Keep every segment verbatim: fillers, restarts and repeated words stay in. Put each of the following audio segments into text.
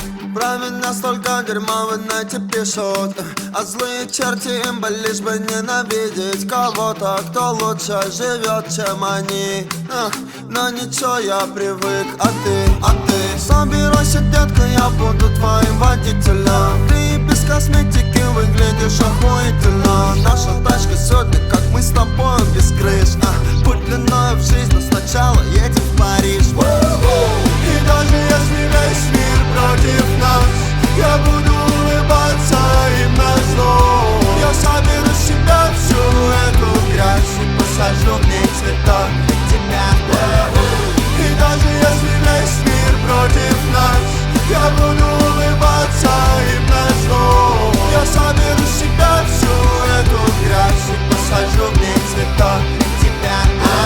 Про меня столько дерьма в инете пишут, а злые черти им бы лишь бы ненавидеть кого-то, кто лучше живет, чем они. Эх, но ничего, я привык, а ты, а ты собирайся, детка, я буду твоим водителем. Ты без косметики выглядишь охуительно. Наша тачка сегодня, как мы с тобой без крыш. а, Путь длиною в жизнь, но сначала едем в Париж. И даже если весь мир против нас, я буду улыбаться им назло. Я соберу с себя всю эту грязь и посажу в ней цветок для тебя. И даже если весь мир против нас, я буду улыбаться им назло. Я соберу с себя всю эту грязь и посажу в ней цветок для тебя.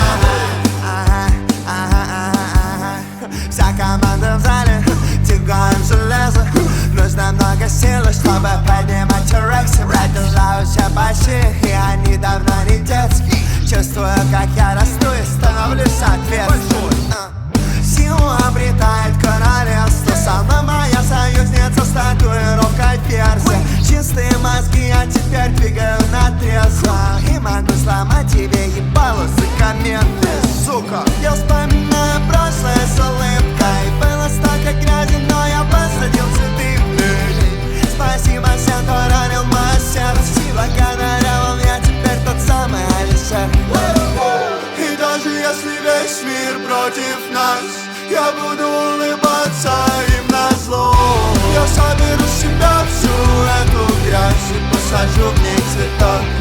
Вся команда в зале, тягаем железо. Нужно много силы, чтобы поднимать эрекции. Продолжаются большие, и они давно не детские. Чувствую, как я расту и становлюсь соответственно. Силу обретает королевство. Сама моя союзница с татуировкой перса. Чистые мозги я теперь двигаю на трезво. И могу сломать тебе ебало за комменты, сука. Я вспоминаю прошлое с улыбкой. Было столько грязи, но я посадил цветы в людей. Спасибо всем, кто ранил мое сердце. Благодаря вам я теперь тот самый Алишер. И даже если весь мир против нас, я буду улыбаться им назло. Я соберу с себя всю эту грязь и посажу в ней цветок.